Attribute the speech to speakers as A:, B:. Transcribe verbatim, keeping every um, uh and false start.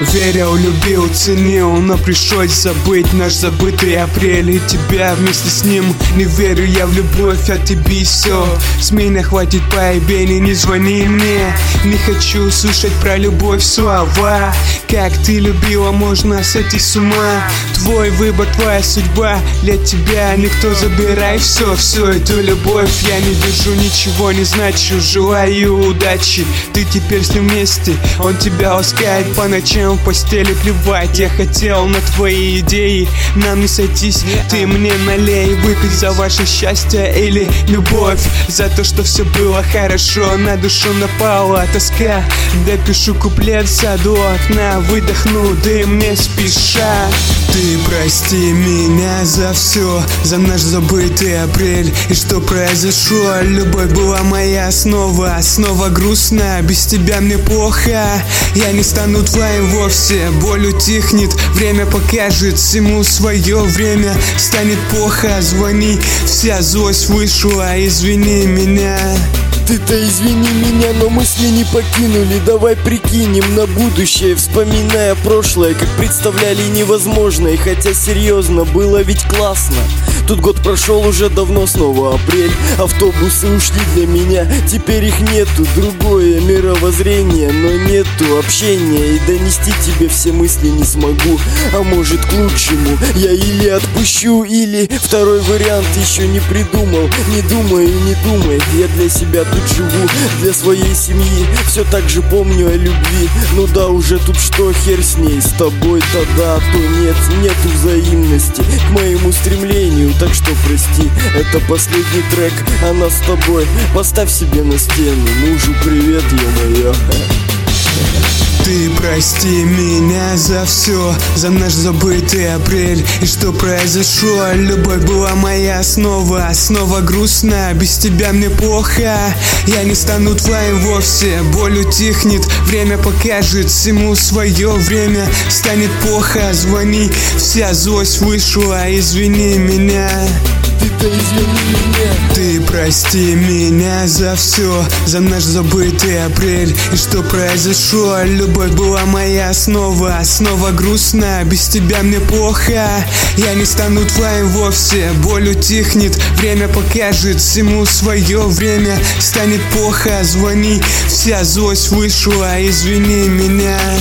A: Верил, любил, ценил, но пришлось забыть наш забытый апрель и тебя вместе с ним. Не верю я в любовь, а тебе все. С меня хватит поебени, не звони мне. Не хочу слышать про любовь слова. Как ты любила, можно сойти с ума. Твой выбор, твоя судьба, для тебя никто. Забирай все, всю эту любовь. Я не вижу, ничего не значу. Желаю удачи, ты теперь с ним вместе. Он тебя ласкает по ночам в постели, плевать. Я хотел на твои идеи, нам не сойтись. Ты мне налей, выпить за ваше счастье или любовь. За то, что все было хорошо, на душу напала тоска. Допишу куплет в саду окна, выдохну дым не спеша. Ты прости меня за все, за наш забытый апрель и что произошло. Любовь была моя снова, снова грустно. Без тебя мне плохо, я не стану твоим вовсе. Боль утихнет, время покажет всему свое время. Станет плохо, звони, вся злость вышла, извини меня.
B: Ты-то извини меня, но мысли не покинули. Давай прикинем на будущее, вспоминая прошлое, как представляли невозможное. Хотя серьезно, было ведь классно. Тут год прошел уже давно, снова апрель. Автобусы ушли для меня, теперь их нету. Другое мировоззрение, но нету общения. И донести тебе все мысли не смогу, а может к лучшему. Я или отпущу, или второй вариант еще не придумал. Не думай, не думай, я для себя тут живу, для своей семьи. Все так же помню о любви. Ну да, уже тут что, хер с ней. С тобой-то да, то нет, нету взаимности к моему стремлению. Так что прости, это последний трек, она с тобой. Поставь себе на стену, мужу привет, ё-моё.
A: Ты прости меня за все, за наш забытый апрель и что произошло. Любовь была моя снова, снова грустно. Без тебя мне плохо, я не стану твоим вовсе. Боль утихнет, время покажет всему свое время. Станет плохо, звони, вся злость вышла, извини меня.
B: Ты-то извини меня.
A: Ты прости меня за все, за наш забытый апрель и что произошло. Любовь была моя снова, снова грустно. Без тебя мне плохо, я не стану твоим вовсе. Боль утихнет, время покажет всему свое время. Станет плохо, звони, вся злость вышла, извини меня.